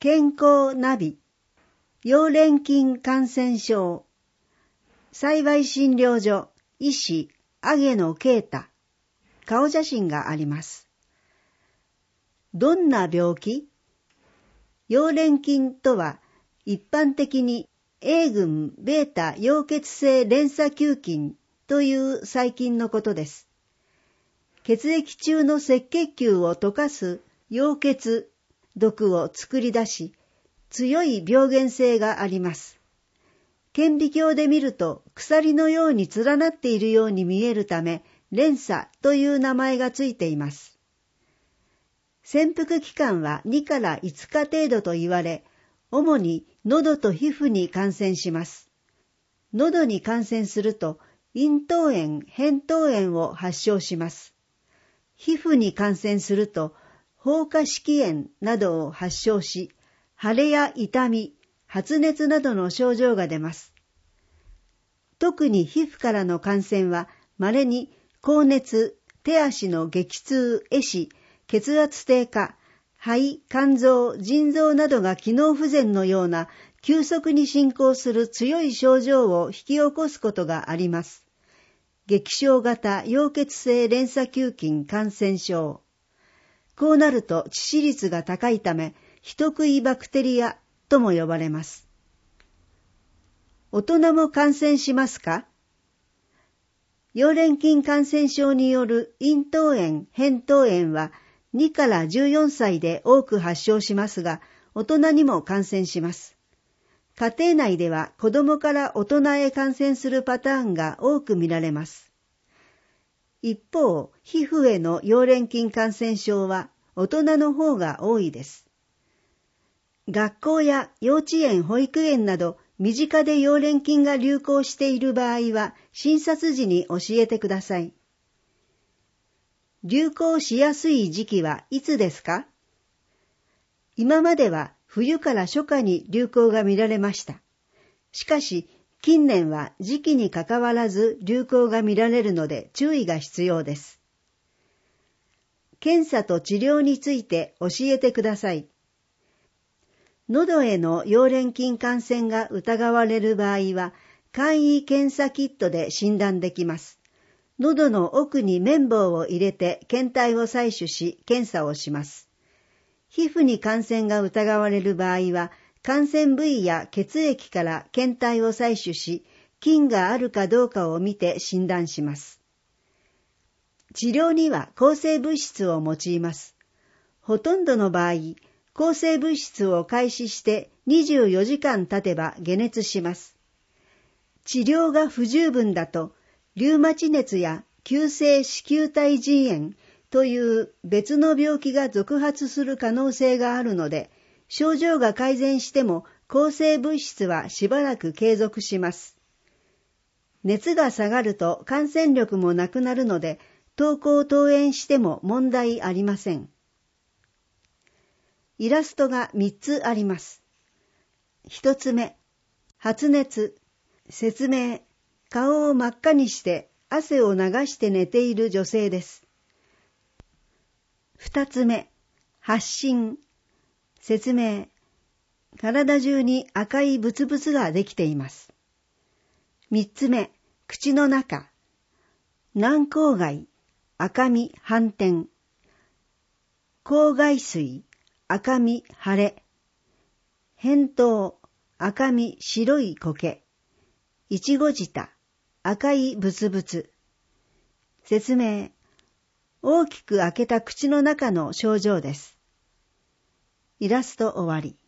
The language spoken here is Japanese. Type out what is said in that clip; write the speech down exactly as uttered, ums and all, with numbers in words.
健康ナビ、溶連菌感染症、幸い診療所、医師、上野啓太、顔写真があります。どんな病気？溶連菌とは、一般的に A 群 β 溶血性連鎖球菌という細菌のことです。血液中の赤血球を溶かす溶血毒を作り出し、強い病原性があります。顕微鏡で見ると鎖のように連なっているように見えるため、連鎖という名前がついています。潜伏期間はにからいつか程度と言われ、主に喉と皮膚に感染します。喉に感染すると、咽頭炎、扁桃炎を発症します。皮膚に感染すると、包括色炎などを発症し、腫れや痛み、発熱などの症状が出ます。特に皮膚からの感染は、稀に高熱、手足の激痛、壊死、血圧低下、肺、肝臓、腎臓などが機能不全のような急速に進行する強い症状を引き起こすことがあります。激症型溶血性連鎖球菌感染症。こうなると致死率が高いため、人食いバクテリアとも呼ばれます。大人も感染しますか？溶連菌感染症による咽頭炎、扁桃炎は、にからじゅうよんさいで多く発症しますが、大人にも感染します。家庭内では子供から大人へ感染するパターンが多く見られます。一方、皮膚への溶連菌感染症は大人の方が多いです。学校や幼稚園、保育園など身近で溶連菌が流行している場合は診察時に教えてください。流行しやすい時期はいつですか？今までは冬から初夏に流行が見られました。しかし、近年は時期にかかわらず流行が見られるので注意が必要です。検査と治療について教えてください。喉への溶連菌感染が疑われる場合は、簡易検査キットで診断できます。喉の奥に綿棒を入れて検体を採取し検査をします。皮膚に感染が疑われる場合は、感染部位や血液から検体を採取し、菌があるかどうかを見て診断します。治療には抗生物質を用います。ほとんどの場合、抗生物質を開始してにじゅうよじかん経てば解熱します。治療が不十分だと、リウマチ熱や急性子宮体腎炎という別の病気が続発する可能性があるので、症状が改善しても抗生物質はしばらく継続します。熱が下がると感染力もなくなるので、登校登園しても問題ありません。イラストがみっつあります。一つ目、発熱、説明、顔を真っ赤にして汗を流して寝ている女性です。二つ目、発疹、説明、体中に赤いブツブツができています。三つ目、口の中、軟口蓋、赤み斑点、口外水、赤み腫れ、扁桃、赤み白い苔、いちご舌、赤いブツブツ。説明、大きく開けた口の中の症状です。イラスト終わり。